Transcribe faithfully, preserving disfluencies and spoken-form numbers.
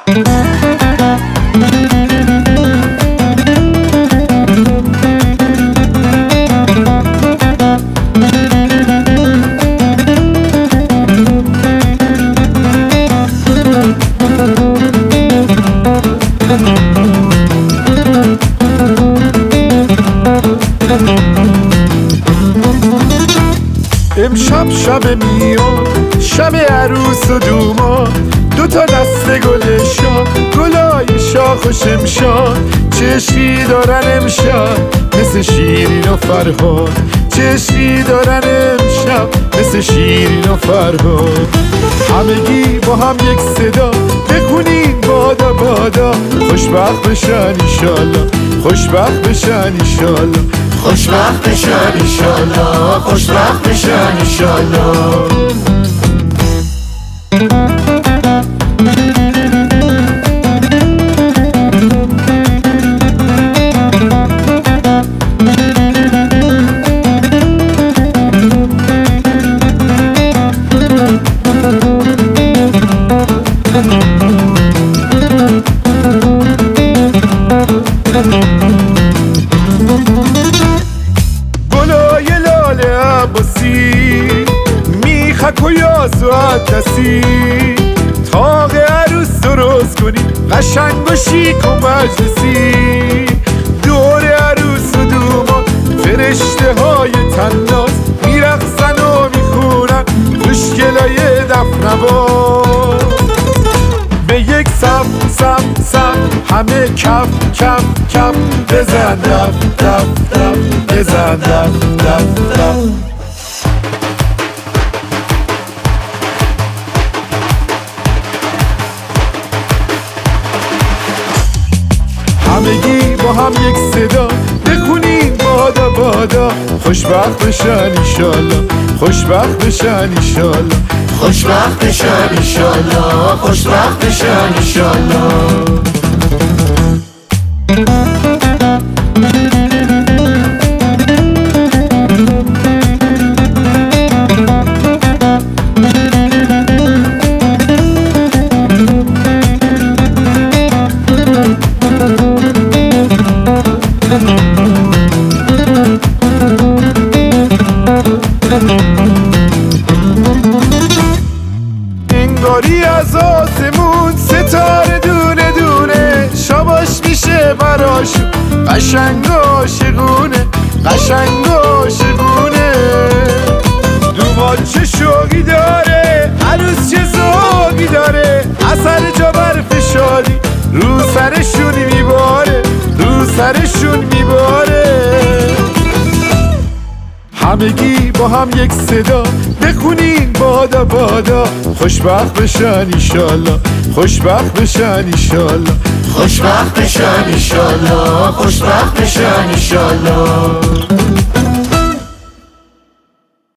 امشب شب میان، شب عروس و دومان، دو تا دست گل شاه، گلای شاخ و شمشاد. چشمی دارن امشب مثل شیرین و فرهاد، چشمی دارن امشب مثل شیرین و فرهاد. همگی با هم یک صدا بخونین بادا بادا، خوشبخت بشن ایشالله، خوشبخت بشن ایشالله، خوشبخت بشن ایشالله، خوشبخت بشن ایشالله. گلای لاله عباسی میخک و یاز و عدسی، تاق عروس درست کنی قشنگ و شیک و مجلسی. دور عروس و دومان فرشته های تناز میرقصن و میخونن خوشگلای دفنواز. به یک صف صف صف همه کف کف کف بزن دف دف دف، بزن دف دف دف. همگی با هم یک صدا بخونین بادا بادا، خوشبخت بشن ایشالله، خوشبخت بشن ایشالله، خوشبخت بشن ایشالله، خوشبخت بشن ایشالله. انگاری از آسمون ستاره دونه دونه شاباش میشه براشون، قشنگ و عاشقونه، قشنگ و عاشقونه. دومان چه شوقی داره، عروس چه ذوقی داره، اثر جا برف شادی رو سرشون میباره، رو سرشون میباره. همگی با هم یک صدا بخونین بادا بادا، خوشبخت بشن ایشالله، خوشبخت بشن ایشالله، خوشبخت بشن ایشالله، خوشبخت بشن ایشالله.